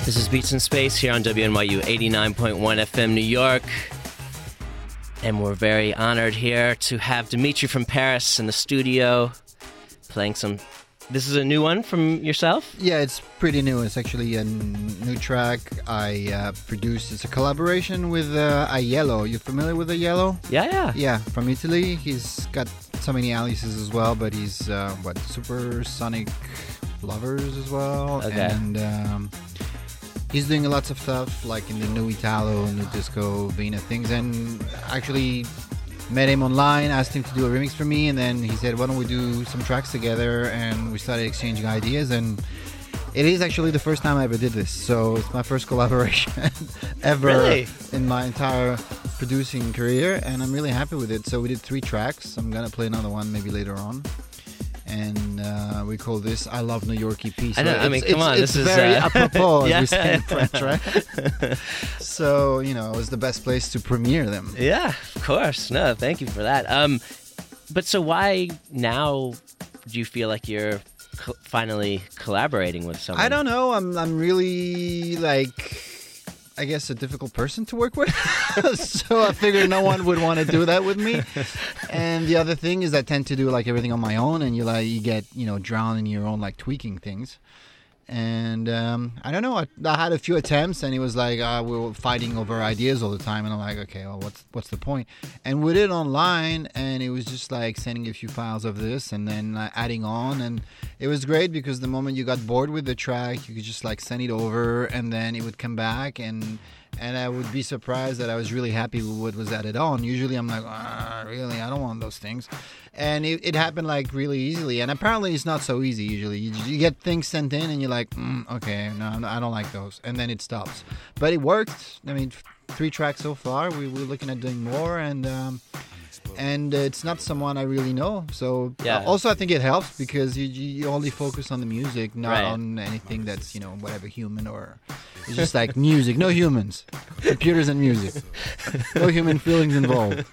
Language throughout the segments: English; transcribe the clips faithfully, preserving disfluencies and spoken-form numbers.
This is Beats in Space here on W N Y U eighty-nine point one F M New York. And we're very honored here to have Dimitri from Paris in the studio playing some... This is a new one from yourself? Yeah, it's pretty new. It's actually a new track I uh, produced. It's a collaboration with uh, Aiello. You familiar with Aiello? Yeah, yeah. Yeah, from Italy. He's got so many aliases as well, but he's, uh, what, Supersonic Lovers as well. Okay. And um, he's doing lots of stuff, like in the new Italo, new disco, Vina things. And actually... met him online, asked him to do a remix for me, and then he said, why don't we do some tracks together? And we started exchanging ideas, and it is actually the first time I ever did this, so it's my first collaboration ever Really? in my entire producing career, and I'm really happy with it. So we did three tracks. I'm gonna play another one maybe later on, and uh, we call this I Love New York E P. So I know, I it's, mean, come it's, on, it's this is, very uh, apropos, yeah. as we say in French, right? So, you know, it was the best place to premiere them. Yeah, of course. No, thank you for that. Um, but so why now do you feel like you're co- finally collaborating with someone? I don't know. I'm I'm really like, I guess, a difficult person to work with. So I figured no one would want to do that with me. And the other thing is I tend to do like everything on my own, and you like you get you know drowned in your own like tweaking things. And um, I don't know. I, I had a few attempts, and it was like uh, we were fighting over ideas all the time. And I'm like, okay, well, what's what's the point? And we did it online, and it was just like sending a few files of this, and then uh, adding on. And it was great because the moment you got bored with the track, you could just like send it over, and then it would come back, and and I would be surprised that I was really happy with what was added on. Usually, I'm like, ah, really, I don't want those things. And it, it happened like really easily, and apparently it's not so easy usually. You, you get things sent in and you're like, mm, okay, no, no, I don't like those, and then it stops. But it worked. I mean, f- three tracks so far. We, we're looking at doing more, and um, and uh, it's not someone I really know. So Yeah. uh, also I think it helps because you, you only focus on the music, not Right. on anything that's, you know, whatever human or... It's just like music, no humans, computers and music, no human feelings involved.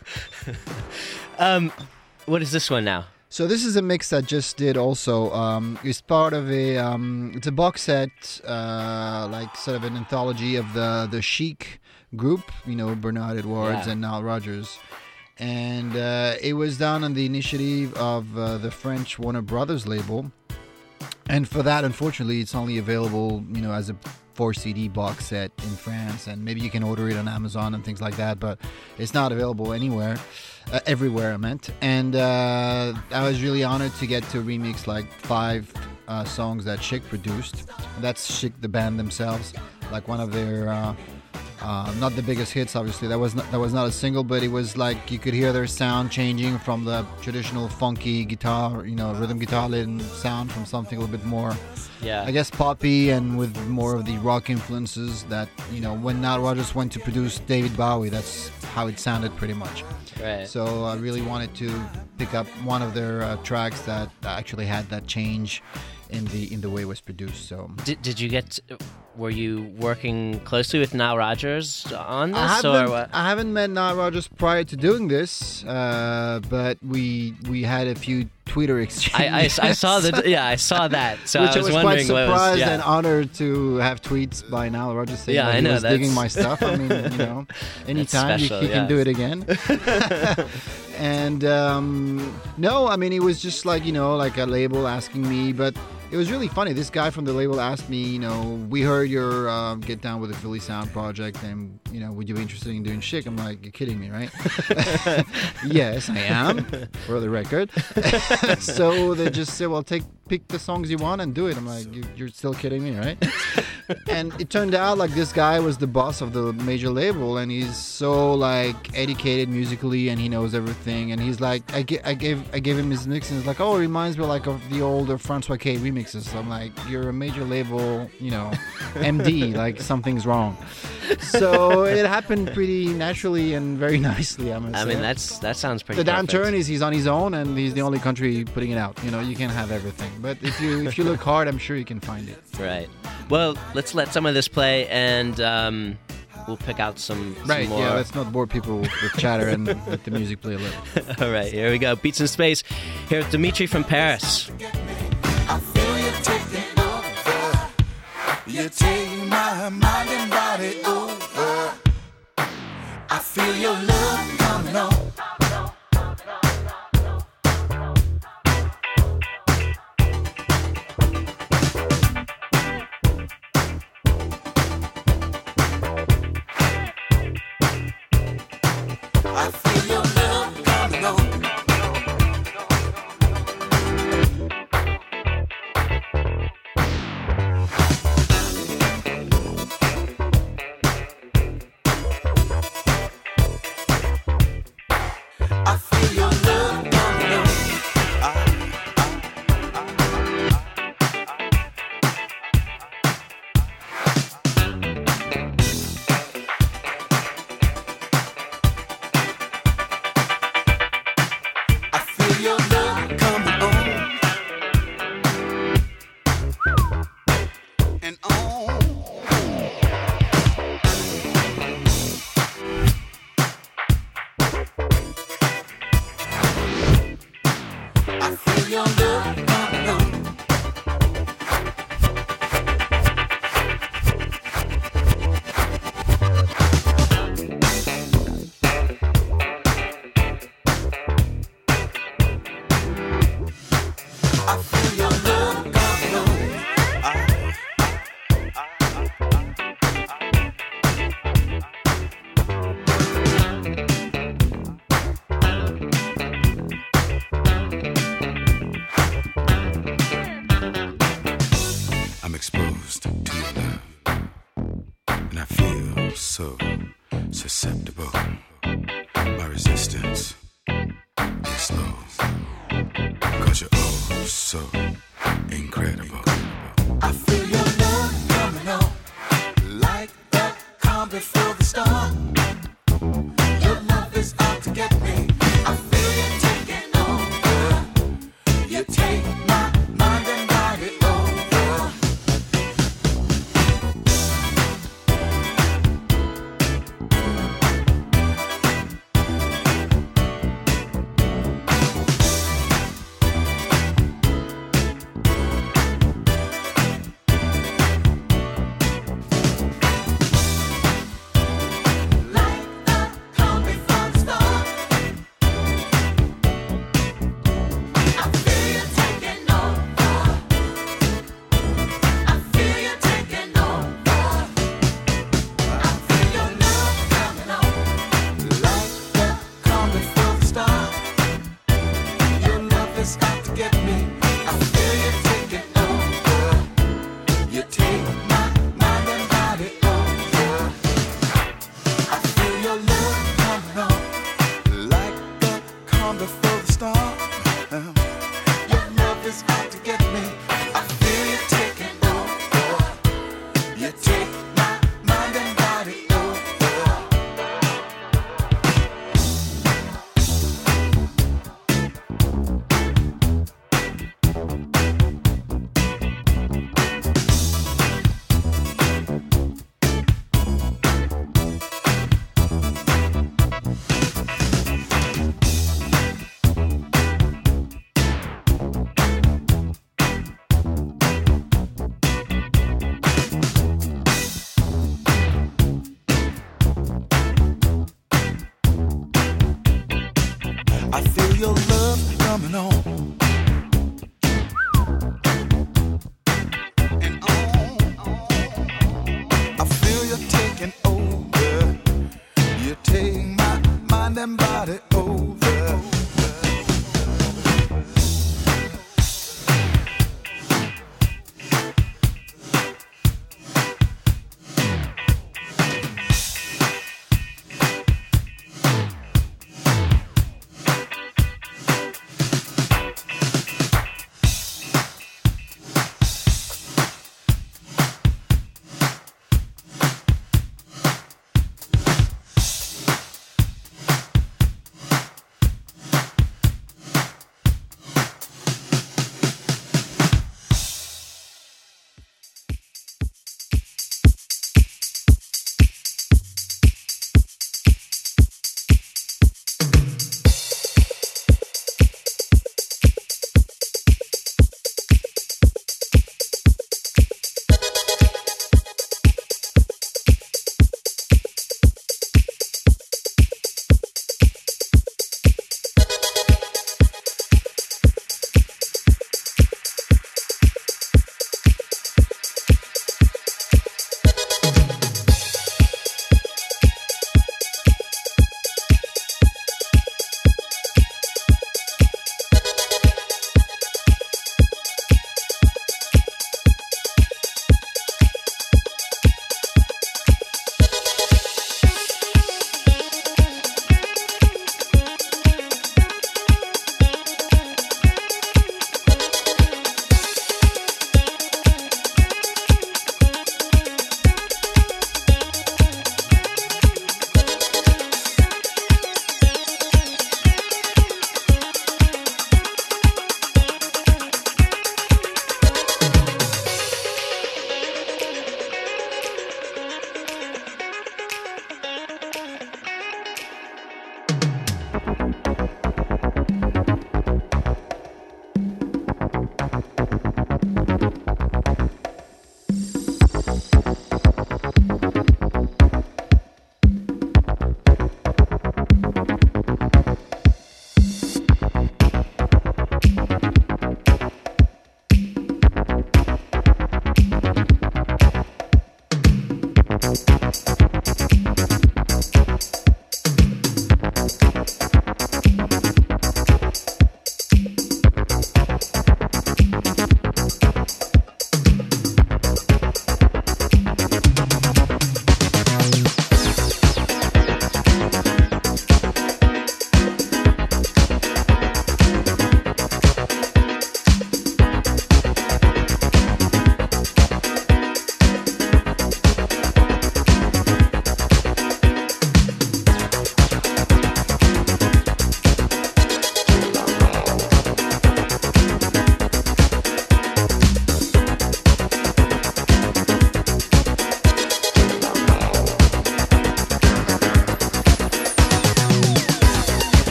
Um, what is this one now? So this is a mix I just did also. Um, it's part of a, um, it's a box set, uh, like sort of an anthology of the, the Chic group, you know, Bernard Edwards Yeah. and Nile Rodgers. And uh, it was done on the initiative of uh, the French Warner Brothers label. And for that, unfortunately, it's only available, you know, as a four C D box set in France, and maybe you can order it on Amazon and things like that, but it's not available anywhere, uh, everywhere I meant. And uh, I was really honored to get to remix like five uh, songs that Chic produced. That's Chic, the band themselves, like one of their... Uh, Uh, not the biggest hits, obviously. That was not, that was not a single, but it was like you could hear their sound changing from the traditional funky guitar, you know, rhythm guitar sound from something a little bit more, Yeah. I guess, poppy and with more of the rock influences that, you know, when Nile Rodgers went to produce David Bowie, that's how it sounded pretty much. Right. So I really wanted to pick up one of their uh, tracks that actually had that change in the in the way it was produced. So Did, did you get... Were you working closely with Nile Rodgers on this, I or haven't, what? I haven't met Nile Rodgers prior to doing this, uh, but we we had a few Twitter exchanges. I, I, I saw the yeah I saw that, so Which I was, I was quite wondering what surprised was, yeah. and honored to have tweets by Nile Rodgers saying Yeah, that I he know, was that's- digging my stuff. I mean, you know, anytime special, you, you yeah. can do it again. And um, no, I mean, it was just like, you know, like a label asking me, but it was really funny. This guy from the label asked me, you know, we heard your uh, Get Down with the Philly Sound project, and, you know, would you be interested in doing Chic? I'm like, you're kidding me, right? Yes, I am, for the record. So they just said, well, take pick the songs you want and do it. I'm like, you, you're still kidding me, right? And it turned out like this guy was the boss of the major label, and he's so like educated musically, and he knows everything. And he's like, I, g- I gave I gave him his mix, and he's like, oh, it reminds me like of the older Francois K remixes. So I'm like, you're a major label, you know, M D, like something's wrong. So it happened pretty naturally and very nicely. I, must I say. mean, that's that sounds pretty. The perfect. downturn is he's on his own, and he's the only country putting it out. You know, you can't have everything, but if you if you look hard, I'm sure you can find it. Right. Well, let's let some of this play, and um, we'll pick out some, some Right? more. Yeah. Let's not bore people with chatter and let the music play a little. All right, here we go. Beats in Space. Here with Dimitri from Paris. I feel you taking over. You take my mind and body over. I feel your love coming on. I feel your love coming on. I feel your love coming on. I feel your love coming on and on. I feel your love coming on. I feel your love coming on. I'm exposed to your love, and I feel so susceptible. My resistance is slow, cause you're oh so incredible. I feel your love coming on, like that calm before the storm. Your love is out to get me. I feel you taking over. You take my mind and body over.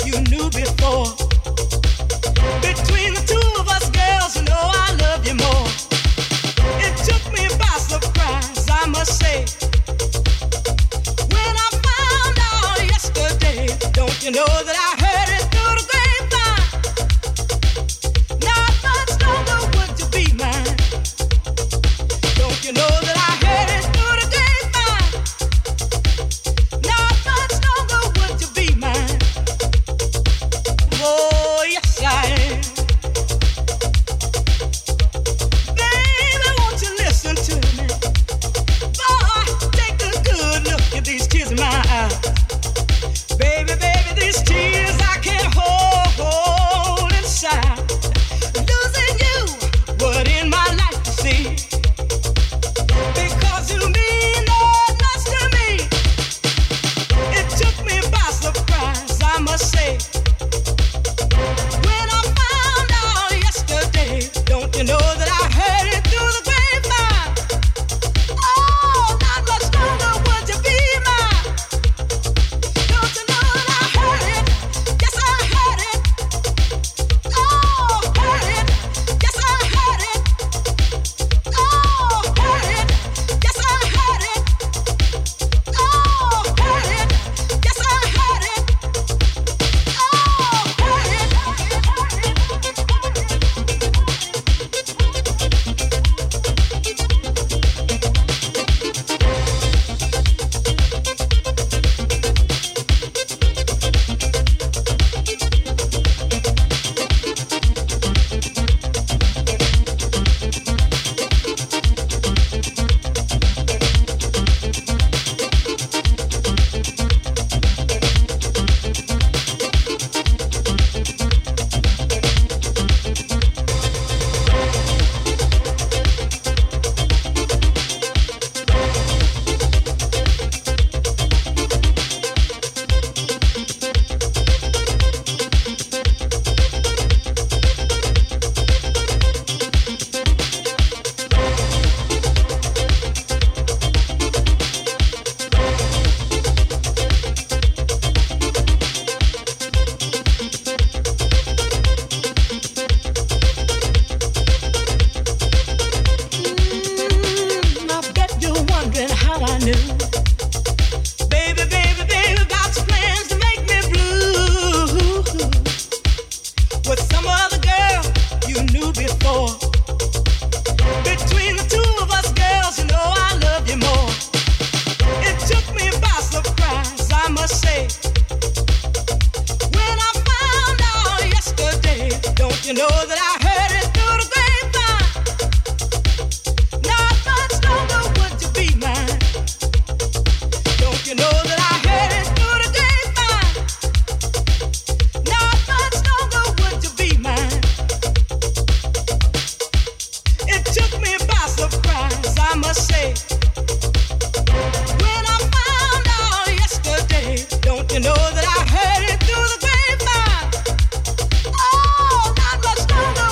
you knew before. Between the two of us, girls, you know I love you more. It took me by surprise, I must say. When I found out yesterday, don't you know that I heard it through the grapevine? Not much longer would you be mine. Don't you know that I heard it through the grapevine? Not much longer would you be mine. Oh, yes I am. Baby, won't you listen to me? Boy, take a good look at these tears in my eyes. Baby, baby, these tears I can't hold, hold inside. Losing you would end my life to see. Because you mean that much to me. It took me by surprise, I must say. When I found out yesterday, don't you know that I heard it through the grapevine? Oh, not much longer would you be mine. Don't you know that I heard it? Yes, I heard it. Oh, heard it. Yes, I heard it. Oh, heard it. Yes, I heard it. Oh, heard it. Yes, I heard it. Oh, heard it. Mm, I bet you're wondering how I knew. Baby, baby, baby, got your plans to make me blue. With some other girl you knew before. Between the two of us, girls, you know I love you more. It took me by surprise, I must say. When I found out yesterday, don't you know that I heard it through the grapevine? Not much longer would you be mine. Don't you know that I heard it through the grapevine? Not much longer would you be mine. It took me by surprise, I must say. When I found out yesterday, don't you know that I heard it through the grapevine? Oh, not much longer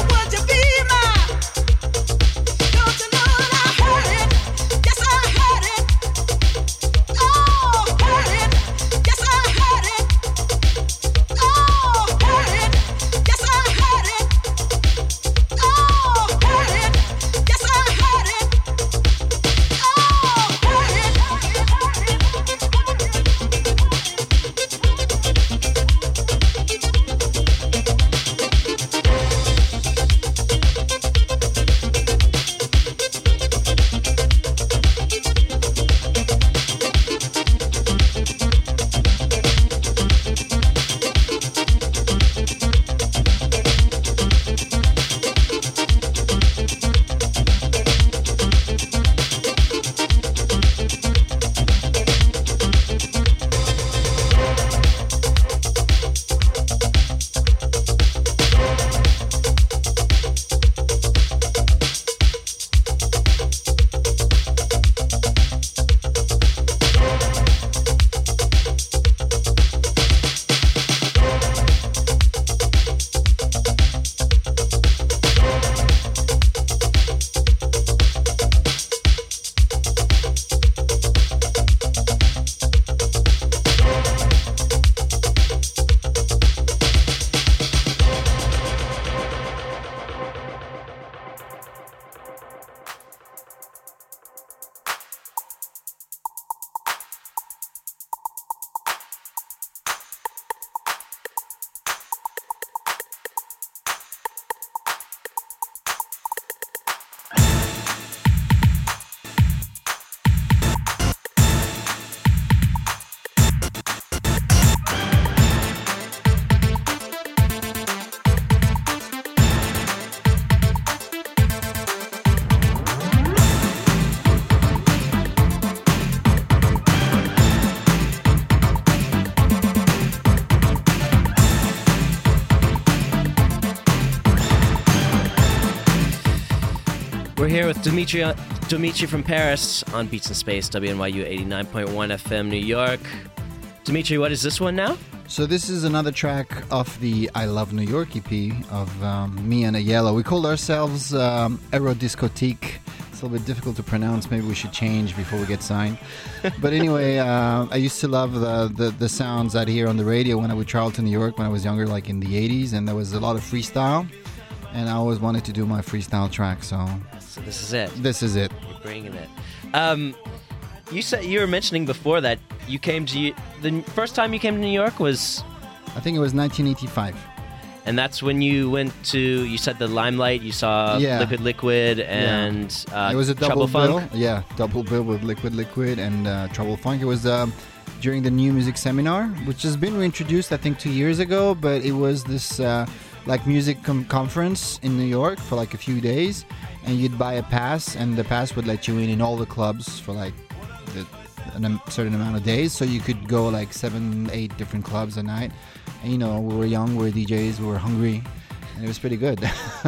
We're here with Dimitri, Dimitri from Paris on Beats in Space, W N Y U eighty-nine point one F M New York. Dimitri, what is this one now? So this is another track off the I Love New York E P of um, me and a Yellow. We called ourselves um, Aerodiscotique. It's a little bit difficult to pronounce. Maybe we should change before we get signed. But anyway, uh, I used to love the, the, the sounds I'd hear on the radio when I would travel to New York when I was younger, like in the eighties. And there was a lot of freestyle. And I always wanted to do my freestyle track. So, so this is it. This is it. You're bringing it. Um, you said you were mentioning before that you came to the first time you came to New York was, I think it was nineteen eighty-five. And that's when you went to, you said the Limelight, you saw yeah. Liquid Liquid and yeah. uh, it was a double Trouble bill. Funk. Yeah, double bill with Liquid Liquid and uh, Trouble Funk. It was um, during the New Music Seminar, which has been reintroduced, I think, two years ago. But it was this uh, like music com- conference in New York for like a few days, and you'd buy a pass, and the pass would let you in in all the clubs for like the, a certain amount of days, so you could go like seven, eight different clubs a night. And, you know, we were young, we were D Js, we were hungry, and it was pretty good.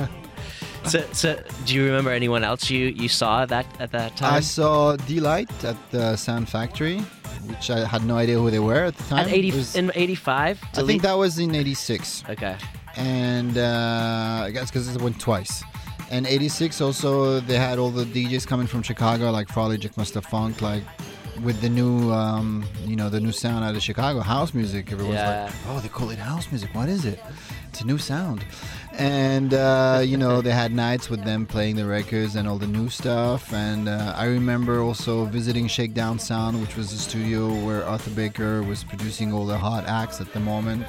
so, so, do you remember anyone else you, you saw that at that time? I saw D-Light at the Sound Factory, which I had no idea who they were at the time. At eighty was, in eighty-five? I think that was in eighty-six. Okay. And uh, I guess because it went twice. And eighty-six also, they had all the D Js coming from Chicago, like Farley, Jack Musta Funk, like with the new, um, you know, the new sound out of Chicago, house music. Everyone's yeah. like, oh, they call it house music. What is it? It's a new sound. And, uh, you know, they had nights with them playing the records and all the new stuff. And uh, I remember also visiting Shakedown Sound, which was the studio where Arthur Baker was producing all the hot acts at the moment.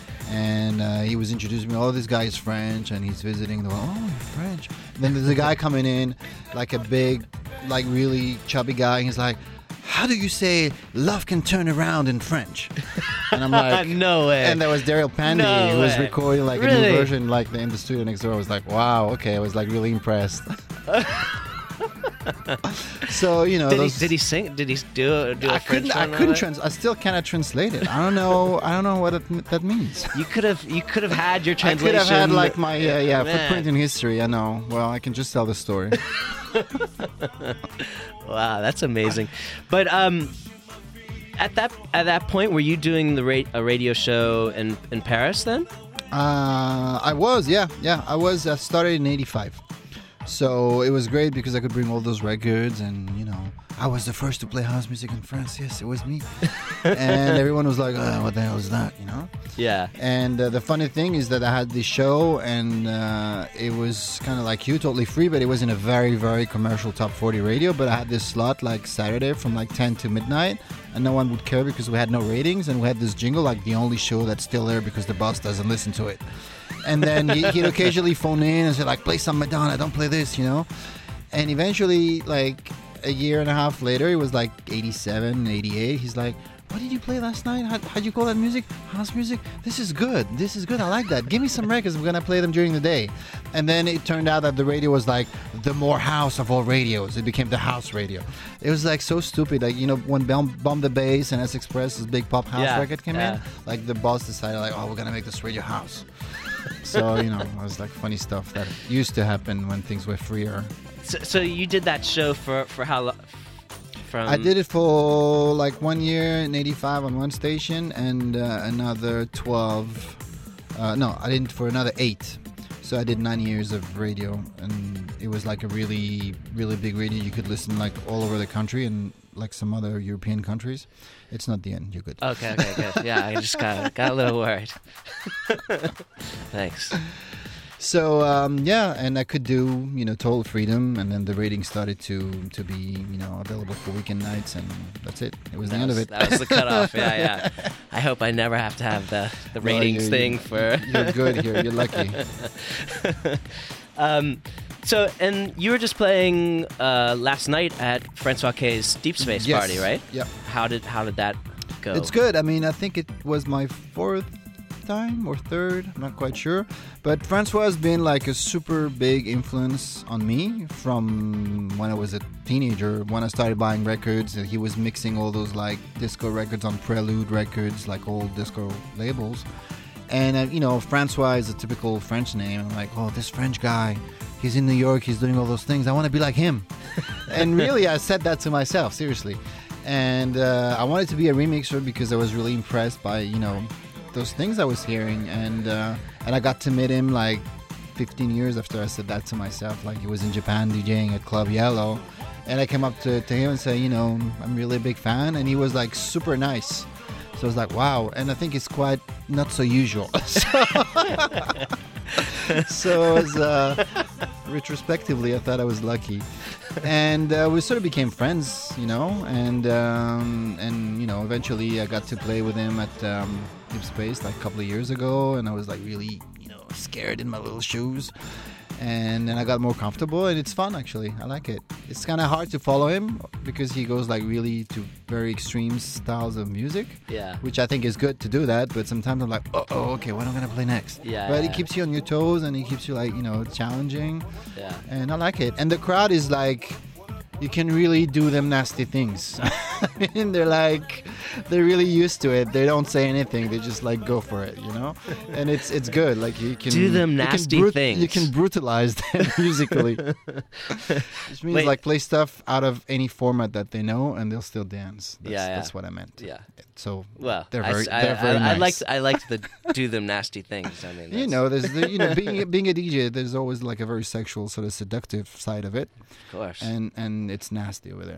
And uh, he was introducing me, oh, this guy is French, and he's visiting. The, oh, you're French. And then there's a guy coming in, like a big, like really chubby guy, and he's like, how do you say love can turn around in French? And I'm like, no way. And there was Daryl Pandy, no who was way. recording like really? a new version, like in the studio next door. I was like, wow, okay. I was like really impressed. So, you know, did those, he did he sing? Did he do do a I French couldn't. I one couldn't of it? trans. I still cannot translate it. I don't know. I don't know what it, that means. You could have you could have had your I translation. could have had like my uh, yeah Man. footprint in history. I know. Well, I can just tell the story. Wow, that's amazing. But um, at that at that point, were you doing the ra- a radio show in in Paris then? Uh, I was, yeah, yeah. I was. I started in eighty-five. So it was great because I could bring all those records, and you know, I was the first to play house music in France. Yes, it was me. And everyone was like, oh, "What the hell is that?" You know. Yeah. And uh, the funny thing is that I had this show, and uh, it was kind of like you, totally free, but it was in a very, very commercial top forty radio. But I had this slot like Saturday from like ten to midnight, and no one would care because we had no ratings, and we had this jingle, like the only show that's still there because the boss doesn't listen to it. And then he, he'd occasionally phone in and say like, play some Madonna, don't play this, you know. And eventually, like a year and a half later, it was like eighty-seven, eighty-eight. He's like, what did you play last night? How, how'd you call that music? House music? This is good. This is good. I like that. Give me some records. We're going to play them during the day. And then it turned out that the radio was like the more house of all radios. It became the house radio. It was like so stupid. Like, you know, when Bomb, Bomb the Bass and S Express, this big pop house Yeah, record came yeah. in, like the boss decided like, oh, we're going to make this radio house. So, you know, it was like funny stuff that used to happen when things were freer. So, so you did that show for for how long? From I did it for like one year in eighty-five on one station, and uh, another twelve. Uh, no, I didn't for another eight. So I did nine years of radio, and it was like a really, really big radio. You could listen like all over the country and like some other European countries. It's not the end. You're good. Okay, okay, good. Yeah, I just got got a little worried. Thanks. So um, yeah, and I could do, you know, total freedom, and then the ratings started to to be, you know, available for weekend nights, and that's it. It was That the end was, of it. that was the cutoff. Yeah, yeah. I hope I never have to have the the Well, ratings you- thing for. You're good here. You're lucky. um, so and you were just playing uh, last night at Francois K's Deep Space Yes. party, right? Yep. How did how did that go? It's good. I mean, I think it was my fourth time or third. I'm not quite sure. But Francois has been like a super big influence on me from when I was a teenager. When I started buying records, he was mixing all those like disco records on Prelude Records, like old disco labels. And, uh, you know, Francois is a typical French name. I'm like, oh, this French guy he's in New York, he's doing all those things. I want to be like him. And really, I said that to myself, seriously. And uh, I wanted to be a remixer because I was really impressed by, you know, those things I was hearing. And uh, and I got to meet him like fifteen years after I said that to myself. Like, he was in Japan DJing at Club Yellow. And I came up to, to him and said, you know, I'm really a big fan. And he was like super nice. So I was like, wow. And I think it's quite not so usual. so so as, uh, retrospectively, I thought I was lucky. And uh, we sort of became friends, you know. And, um, and you know, eventually I got to play with him at um, Deep Space like a couple of years ago. And I was like really, you know, scared in my little shoes. And then I got more comfortable, and it's fun, actually. I like it. It's kind of hard to follow him because he goes like really to very extreme styles of music. Yeah. Which I think is good to do that, but sometimes I'm like, oh, oh okay, what am I going to play next? Yeah. But yeah. it keeps you on your toes, and it keeps you like, you know, challenging. Yeah. And I like it. And the crowd is like, you can really do them nasty things. I mean, they're like, they're really used to it. They don't say anything. They just like go for it, you know. And it's it's good. Like you can do them you nasty can brut- things. You can brutalize them musically. Which means Wait. like play stuff out of any format that they know, and they'll still dance. That's, Yeah, yeah. that's what I meant. Yeah. So Well, they're I, very, I, they're very I, nice. I liked I liked the do them nasty things. I mean, You that's- know, there's the, you know, being being a D J, there's always like a very sexual, sort of seductive side of it, of course. and and it's nasty over there.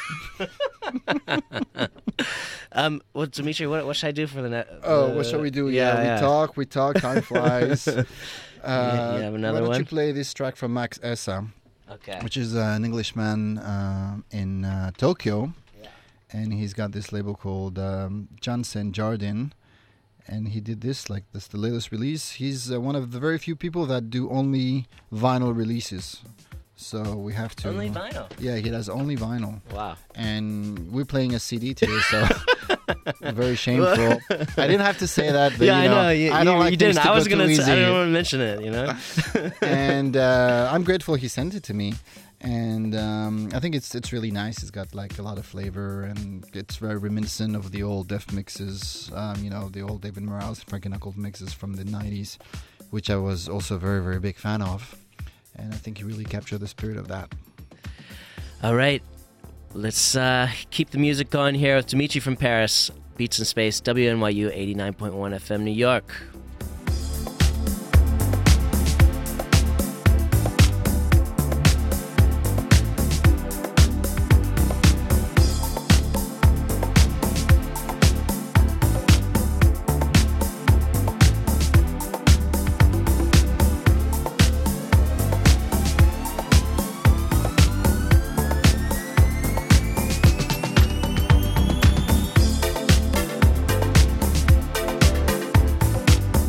um, well, Dimitri, what what should I do for the net? Oh, what shall we do? Yeah, we talk, we talk, time flies. Uh, you have another why don't one? you play this track from Max Essa, Okay. which is uh, an Englishman uh, in uh, Tokyo, Yeah. and he's got this label called um, Johnson Jardin, and he did this, like this, the latest release. He's uh, one of the very few people that do only vinyl releases. So we have to... Only vinyl. Yeah, he does only vinyl. Wow. And we're playing a C D today, so very shameful. I didn't have to say that, but yeah, you know, I know. You, I don't you, like you things didn't. to I go was too gonna. Say, I easy. didn't want to mention it. You know. And uh, I'm grateful he sent it to me. And um, I think it's it's really nice. It's got like a lot of flavor, and it's very reminiscent of the old Def mixes. Um, you know, the old David Morales, Frankie Knuckles mixes from the nineties, which I was also a very very big fan of. And I think he really captured the spirit of that. All right, let's uh, keep the music going here with Dimitri from Paris, Beats in Space, W N Y U eighty-nine point one F M, New York. Thank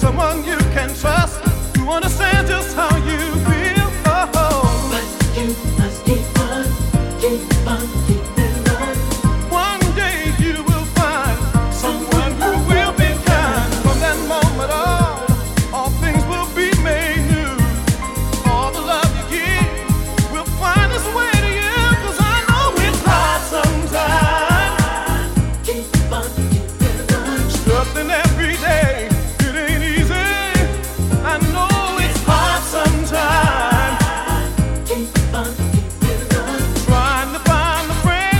someone you can trust, who understands just how you feel. Oh, but you must keep on, keep on, keeping on. one day you will find someone who will be kind. From that moment on, all things will be made new. All the love you give will find its way to you. 'Cause I know it's hard sometimes. Keep on, keeping on. Struggling every day, it ain't easy. I know it's hard sometimes. Keep on, keeping on. Trying to find a friend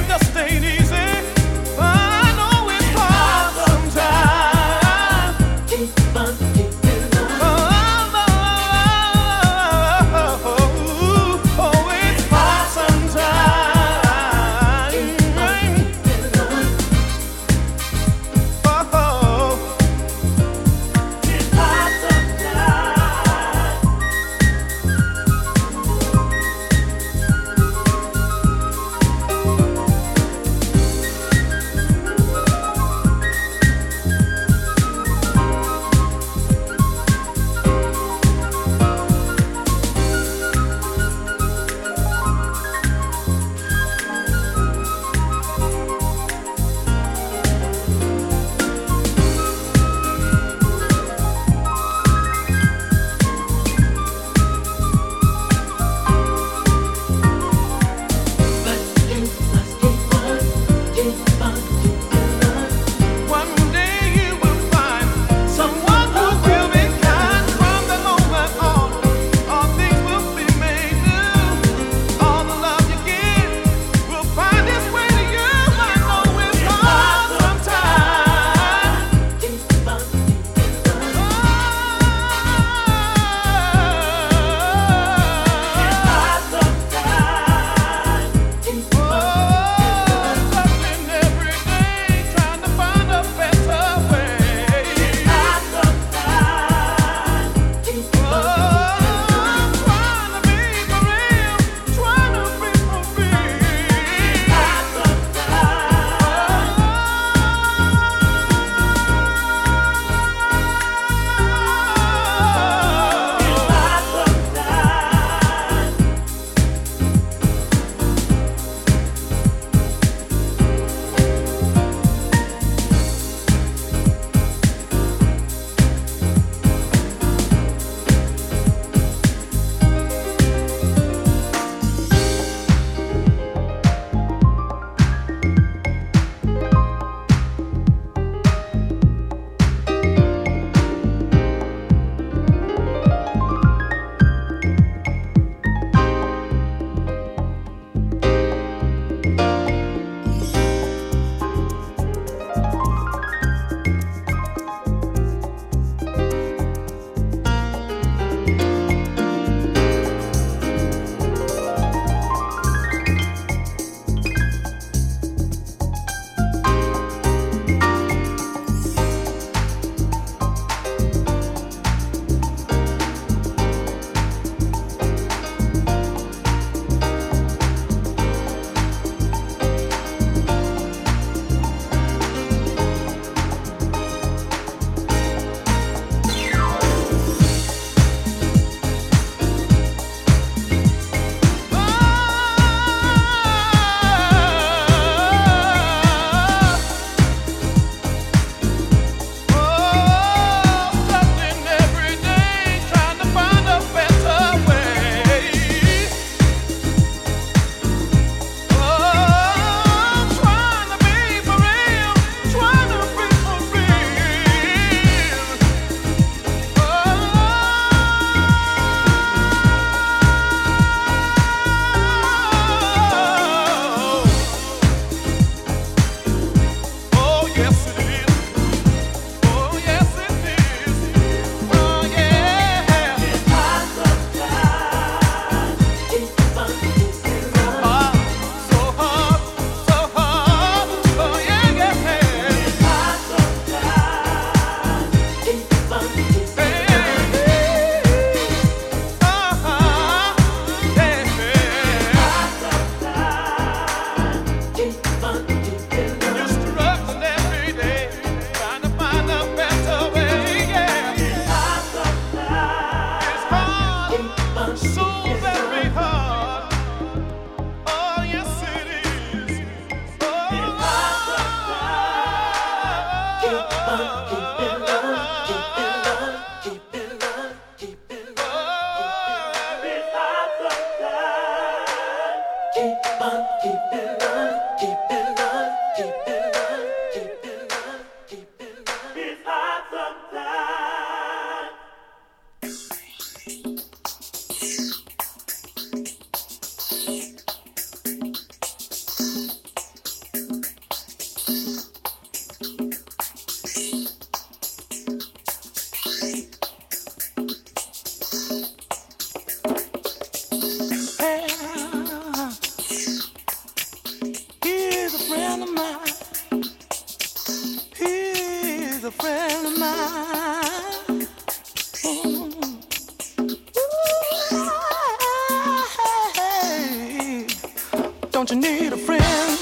Don't you need a friend?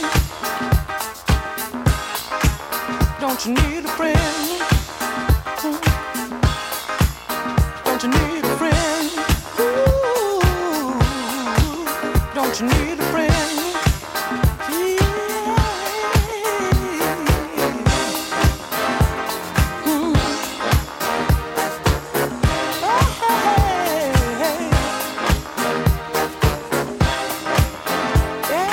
Don't you need a friend? Don't you need a friend? Ooh, don't you need a friend?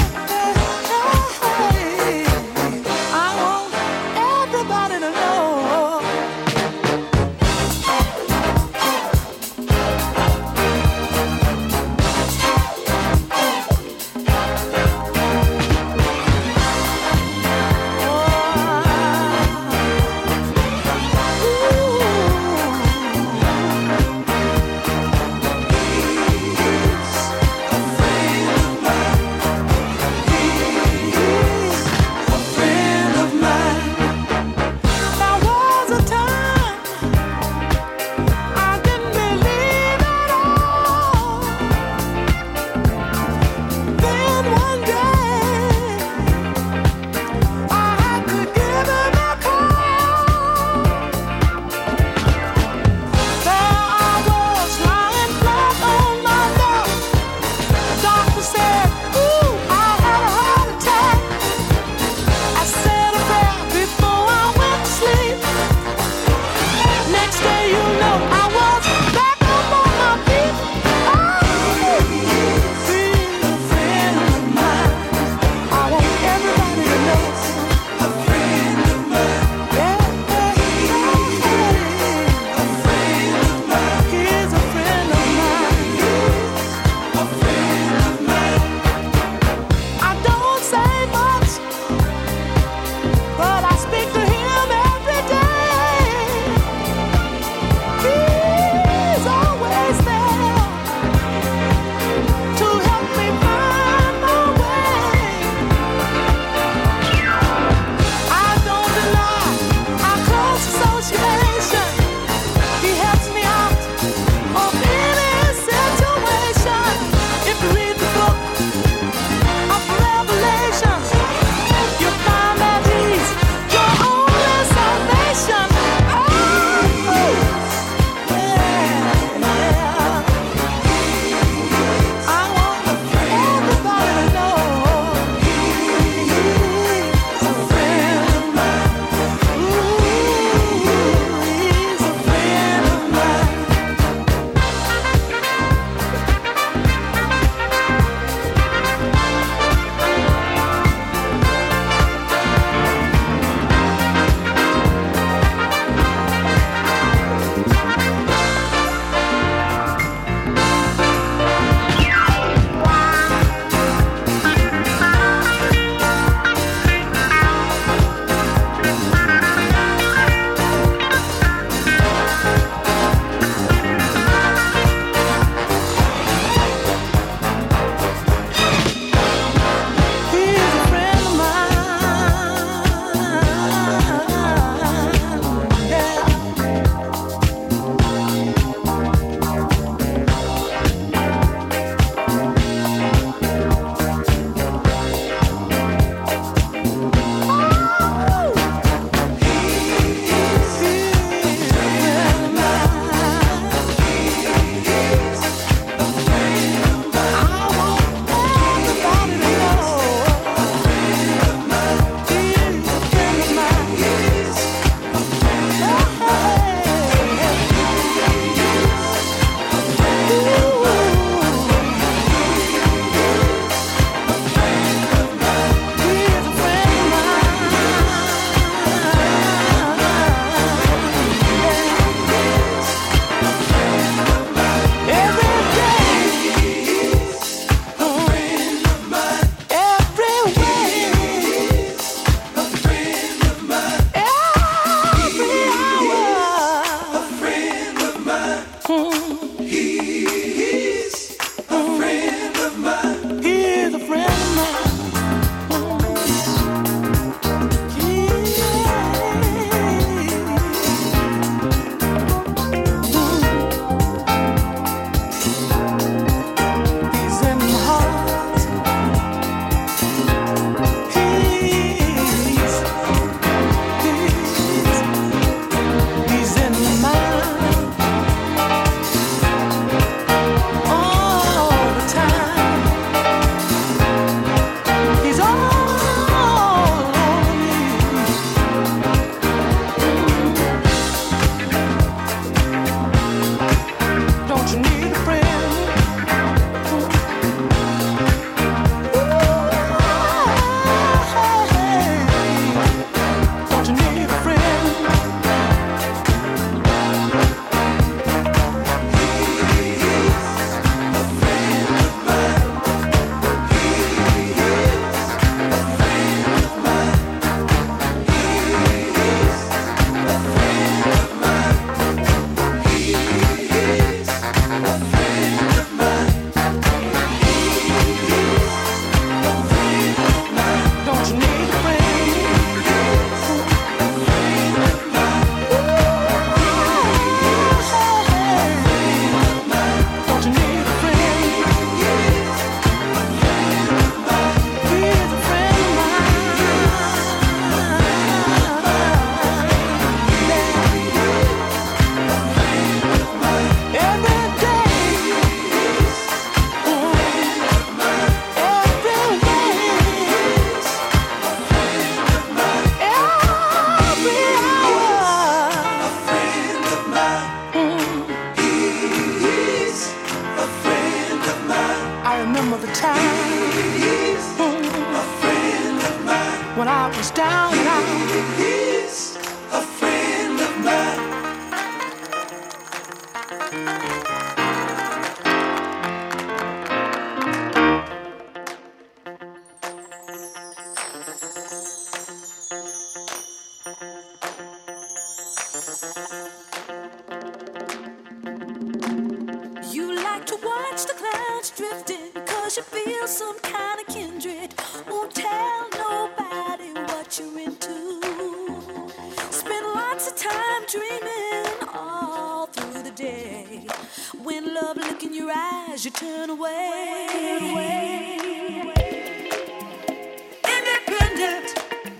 I want everybody to know time. He's a friend of mine. When I was down and out. He's a friend of mine. You like to watch the clouds drifting, cause you feel some kind of kindred. Won't tell nobody what you're into. Spend lots of time dreaming all through the day. When love look in your eyes, you turn away. Turn away. Independent.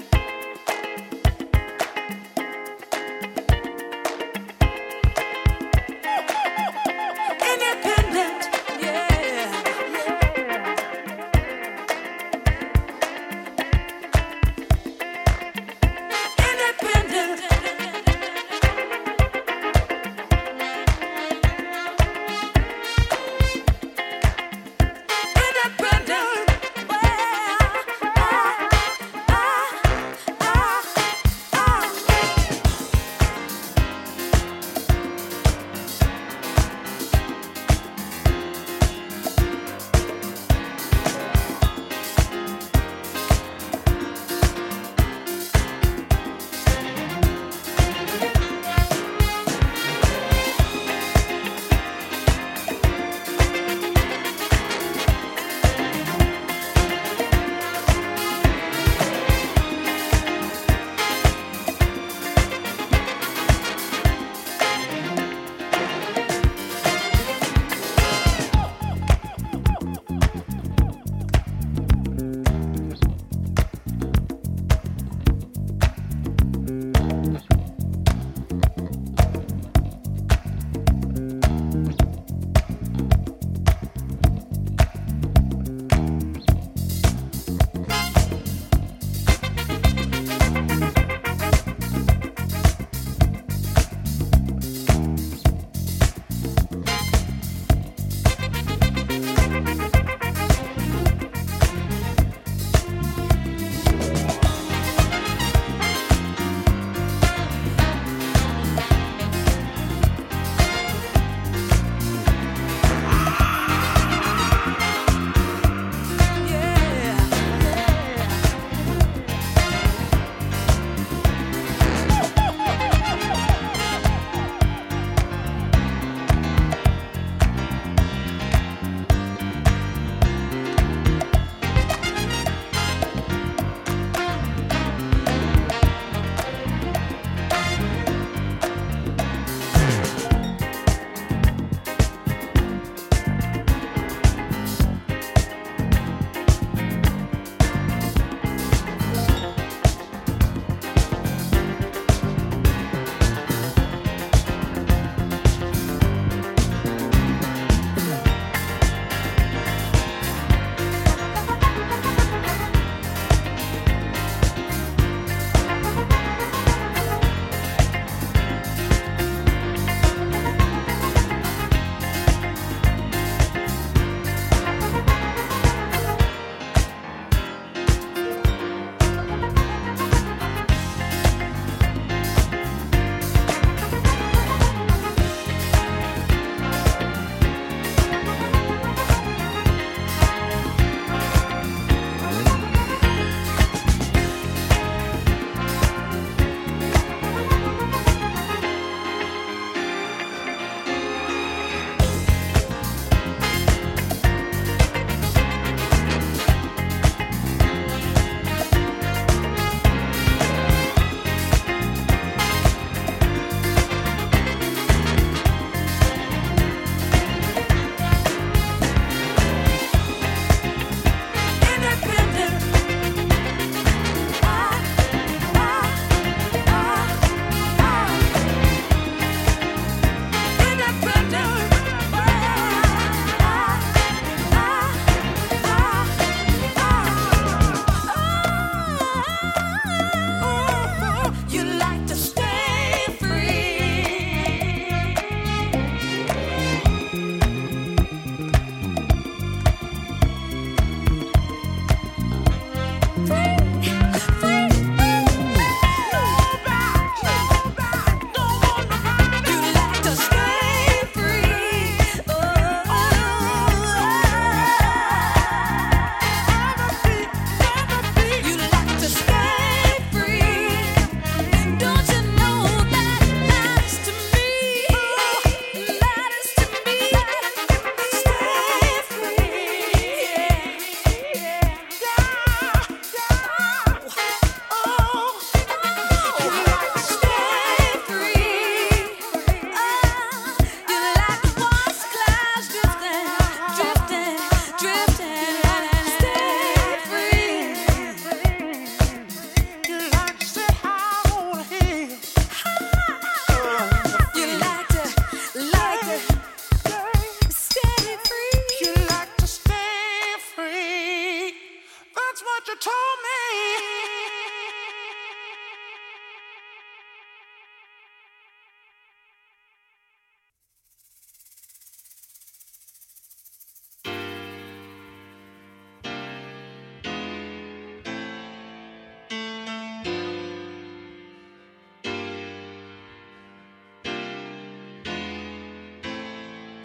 Independent, yeah. Independent. Independent.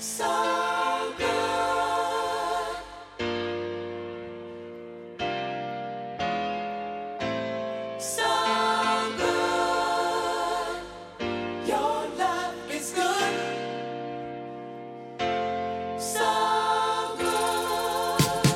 So good. So good. Your love is good. So good.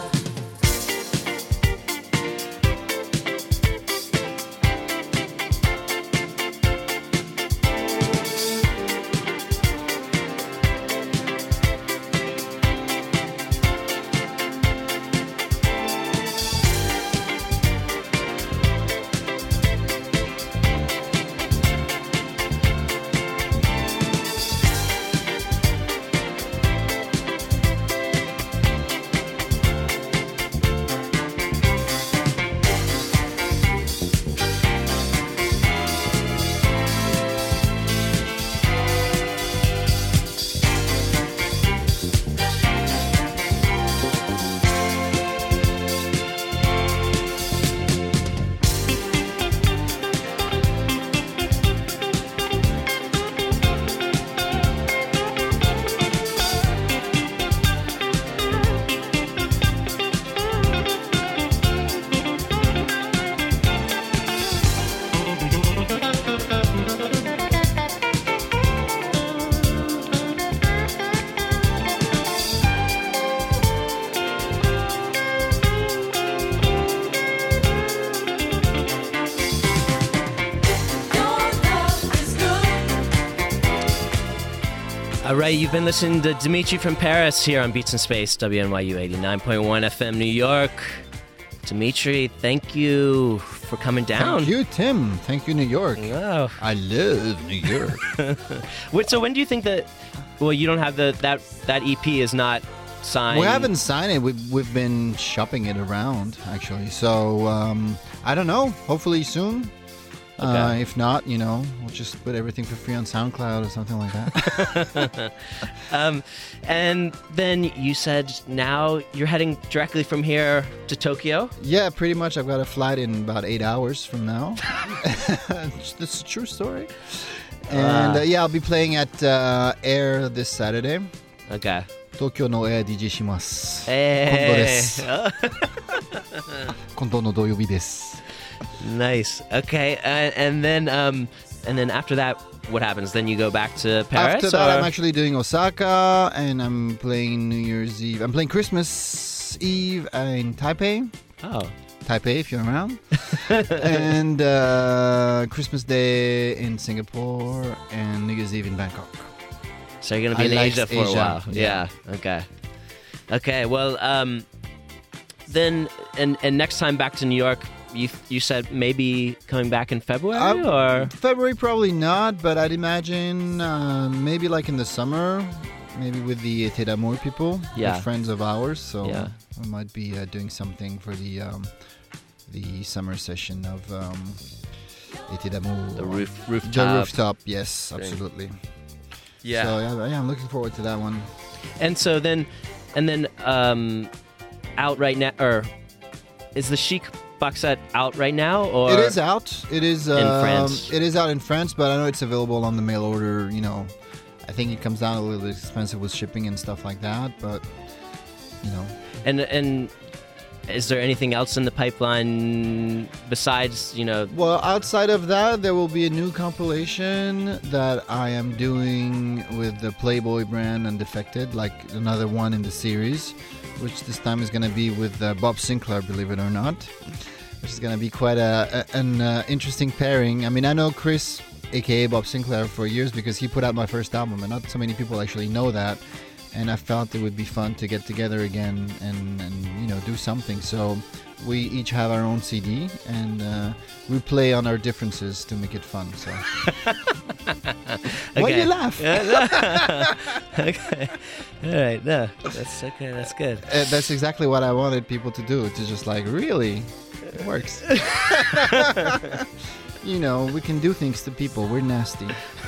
All right, you've been listening to Dimitri from Paris here on Beats in Space, W N Y U eighty-nine point one F M New York. Dimitri, thank you for coming down. Thank you, Tim. Thank you, New York. Wow. I love New York. Wait, so when do you think that? Well, you don't have the that that E P is not signed. We haven't signed it. We've, we've been shopping it around, actually. So, um, I don't know. Hopefully soon. Uh, Okay. if not, you know, we'll just put everything for free on SoundCloud or something like that. Um, and then you said now you're heading directly from here to Tokyo. Yeah, pretty much. I've got a flight in about eight hours from now. That's a true story. And Ah. uh, yeah, I'll be playing at uh, Air this Saturday. Okay. Tokyo no Air ディージェー します。 Hey. 今度です 今度の土曜日です。 Nice. Okay. And, and then um, and then after that, what happens? Then you go back to Paris. After that, or- I'm actually doing Osaka, and I'm playing New Year's Eve. I'm playing Christmas Eve in Taipei. Oh. Taipei, if you're around. And uh, Christmas Day in Singapore, and New Year's Eve in Bangkok. So you're gonna be I in like Asia for a Asia, while. yeah. Yeah. Okay. Okay. Well, um, then and and next time back to New York, you you said maybe coming back in February Um, or February, probably not, but I'd imagine uh, maybe like in the summer, maybe with the Été d'Amour people, Yeah. they're friends of ours. So Yeah. we might be uh, doing something for the um, the summer session of um, Été d'Amour. the roof The rooftop. rooftop, yes, thing. absolutely. Yeah. So yeah, yeah, I'm looking forward to that one. And so then, and then um, out right now, or is the Chic box set out right now? Or It is out. It is um, France. It is out in France, but I know it's available on the mail order. You know, I think it comes down a little bit expensive with shipping and stuff like that. But you know, And and is there anything else in the pipeline besides you know? well, outside of that, there will be a new compilation that I am doing with the Playboy brand Undefected, like another one in the series, which this time is going to be with uh, Bob Sinclair, believe it or not, which is going to be quite a, a an uh, interesting pairing. I mean, I know Chris, aka Bob Sinclair, for years because he put out my first album, and not so many people actually know that. And I felt it would be fun to get together again and, and you know do something. So we each have our own C D, and uh, we play on our differences to make it fun. So why do Okay. you laugh? Okay. All right. No, that's okay. That's good. Uh, that's exactly what I wanted people to do. To just like, really, it works. You know, we can do things to people. We're nasty.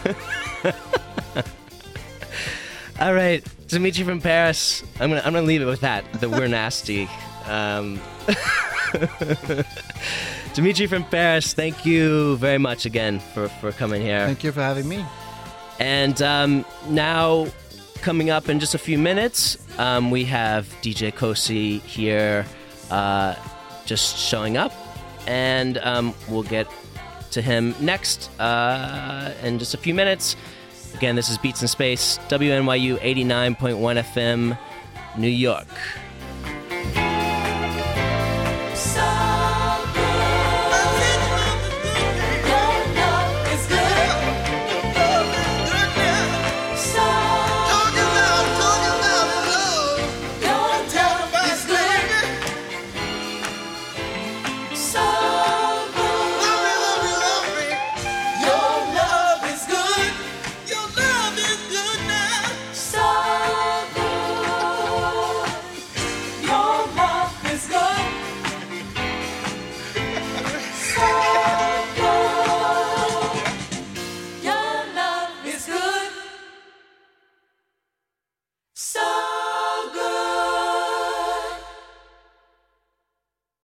All right, Dimitri from Paris. I'm gonna I'm gonna leave it with that. That we're nasty. Um, Dimitri from Paris. Thank you very much again for, for coming here. Thank you for having me. And um, now coming up in just a few minutes. Um, we have D J Kosi here uh, just showing up, and um, we'll get to him next uh, in just a few minutes. Again, this is Beats in Space, W N Y U eighty-nine point one F M, New York. So